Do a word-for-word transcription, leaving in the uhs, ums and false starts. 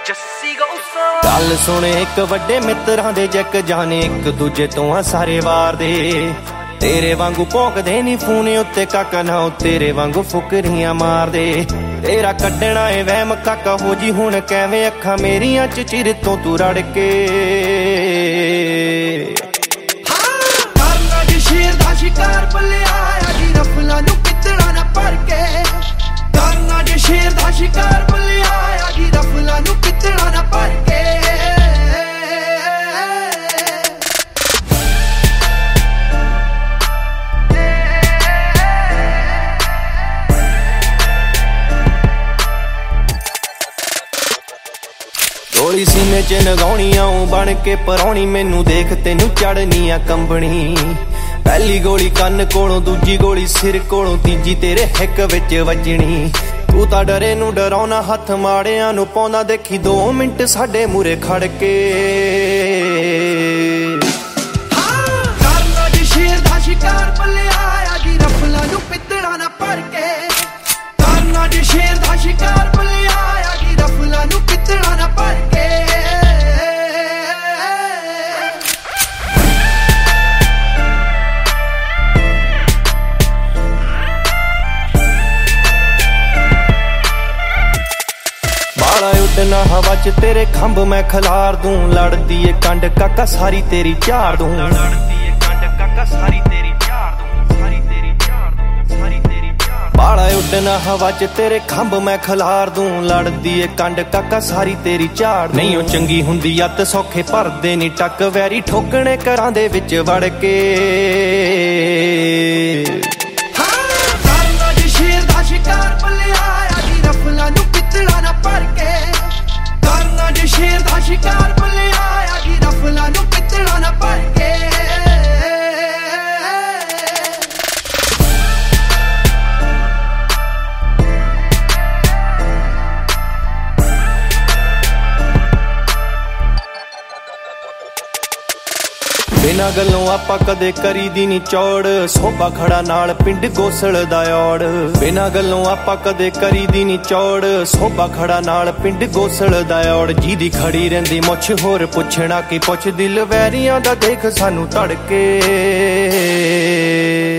ਗੱਲ ਸੁਣੇ ਇੱਕ ਵੱਡੇ ਮਿੱਤਰਾਂ ਦੇ ਜੱਕ ਜਾਣੇ ਇੱਕ ਦੂਜੇ ਤੋਂ ਆ ਸਾਰੇ ਵਾਰ ਦੇ। ਤੇਰੇ ਵਾਂਗੂ ਭੌਂਕਦੇ ਨੀ ਫੋਨ ਉੱਤੇ ਕਾਕਾ ਨਾ ਉਹ ਤੇਰੇ ਵਾਂਗੂ ਫੁਕਰੀਆਂ ਮਾਰਦੇ। ਤੇਰਾ ਕੱਢਣਾ ਏ ਵਹਿਮ ਕਾਕਾ ਹੋ ਜੀ ਹੁਣ ਕਿਵੇਂ ਅੱਖਾਂ ਮੇਰੀਆਂ ਚ ਚਿਰ ਤੋਂ ਤੂੰ ਰੜ ਕੇ। ਕਰਨਾ ਜੀ ਸ਼ੇਰ ਦਾ ਸ਼ਿਕਾਰ ਬਲਿਆ ਜੀ ਰਫਲਾਂ ਨੂੰ ਕਿੱਤੜਾ ਨਾ ਭਰ ਕੇ। ਕਰਨਾ ਜੀ ਸ਼ੇਰ ਦਾ ਸ਼ਿਕਾਰ ਬਲਿਆ ਜੀ ਰਫਲਾਂ ਨੂੰ ਕਿੱਤੜਾ ਨਾ ਭਰ ਕੇ। ਗੋਲੀ ਸੀਨੇ ਚ ਨਗਾਉਣੀ ਆਉਂ ਬਣ ਕੇ ਪਰੌਣੀ ਮੈਨੂੰ ਦੇਖ ਤੈਨੂੰ ਚੜਨੀ ਆ ਕੰਬਣੀ। ਪਹਿਲੀ ਗੋਲੀ ਕੰਨ ਕੋਲੋਂ ਦੂਜੀ ਗੋਲੀ ਸਿਰ ਕੋਲੋਂ ਤੀਜੀ ਤੇਰੇ ਹਿੱਕ ਵਿੱਚ ਵੱਜਣੀ। ਤੂੰ ਤਾਂ ਡਰੇ ਨੂੰ ਡਰਾਉਣਾ ਹੱਥ ਮਾੜਿਆਂ ਨੂੰ ਪਾਉਂਦਾ ਦੇਖੀ ਦੋ ਮਿੰਟ ਸਾਡੇ ਮੂਰੇ ਖੜ ਕੇ। ਕਰਨਾ ਜੀ ਸ਼ੇਰ ਦਾ ਸ਼ਿਕਾਰ ਬਲਿਆ ਜੀ ਰਫਲਾਂ ਨੂੰ ਪਿੱਤੜਾ ਨਾ ਭਰ ਕੇ। ਕਰਨਾ ਜੀ ਸ਼ੇਰ ਦਾ ਸ਼ਿਕਾਰ ਬਲਿਆ ਜੀ ਰਫਲਾਂ ਨੂੰ ਪਿੱਤੜਾ ਨਾ ਭਰ ਕੇ। ਬਾਲਾ ਉੱਡਣਾ ਹਵਾ ਚ ਤੇਰੇ ਖੰਭ ਮੈਂ ਖਿਲਾਰ ਦੂੰ। ਲੜਦੀ ਏ ਕੰਡ ਕਾਕਾ ਸਾਰੀ ਤੇਰੀ ਝਾੜ ਦੂੰ। ਲੜਦੀ ਏ ਕੰਡ ਕਾਕਾ ਸਾਰੀ ਤੇਰੀ ਝਾੜ ਦੂੰ। ਸਾਰੀ ਤੇਰੀ ਝਾੜ ਦੂੰ। ਸਾਰੀ ਤੇਰੀ ਝਾੜ। ਬਾਲਾ ਉੱਡਣਾ ਹਵਾ ਚ ਤੇਰੇ ਖੰਭ ਮੈਂ ਖਿਲਾਰ ਦੂੰ। ਲੜਦੀ ਏ ਕੰਡ ਕਾਕਾ ਸਾਰੀ ਤੇਰੀ ਝਾੜ। ਨਹੀਂ ਉਹ ਚੰਗੀ ਹੁੰਦੀ ਅੱਤ ਸੌਖੇ ਭਰਦੇ ਨੀ ਟੱਕ ਵੈਰੀ ਠੋਕਣੇ ਘਰਾਂ ਦੇ ਵਿੱਚ ਵੜ ਕੇ। ਕਰਨਾ ਜੀ ਸ਼ੇਰ ਦਾ ਸ਼ਿਕਾਰ ਬਲਿਆ ਜੀ ਰਫਲਾਂ ਨੂੰ ਪਿੱਤੜਾ ਨਾ ਭਰ ਕੇ। ਕਰਨਾ ਜੀ ਸ਼ੇਰ ਦਾ ਸ਼ਿਕਾਰ ਬਲਿਆ ਜੀ ਰਫਲਾਂ ਨੂੰ ਪਿੱਤੜਾ ਨਾ ਭਰ ਕੇ। ਬਿਨਾਂ ਗੱਲੋਂ ਆਪਾਂ ਕਦੇ ਕਰੀ ਦੀ ਨੀ ਚੌੜ। ਸੋਭਾ ਖੜਾ ਨਾਲ ਪਿੰਡ ਗੋਸਲ ਦਾ ਔੜ। ਬਿਨਾਂ ਗੱਲੋਂ ਆਪਾਂ ਕਦੇ ਕਰੀ ਦੀ ਨੀ ਚੌੜ। ਸੋਭਾ ਖੜਾ ਨਾਲ ਪਿੰਡ ਗੋਸਲ ਦਾ ਔੜ। ਜਿਹਦੀ ਖੜੀ ਰਹਿੰਦੀ ਮੁੱਛ ਹੋਰ ਪੁੱਛਣਾ ਕੀ ਪੁੱਛ ਦਿਲ ਵੈਰੀਆਂ ਦਾ ਦੇਖ ਸਾਨੂੰ ਧੜਕੇ।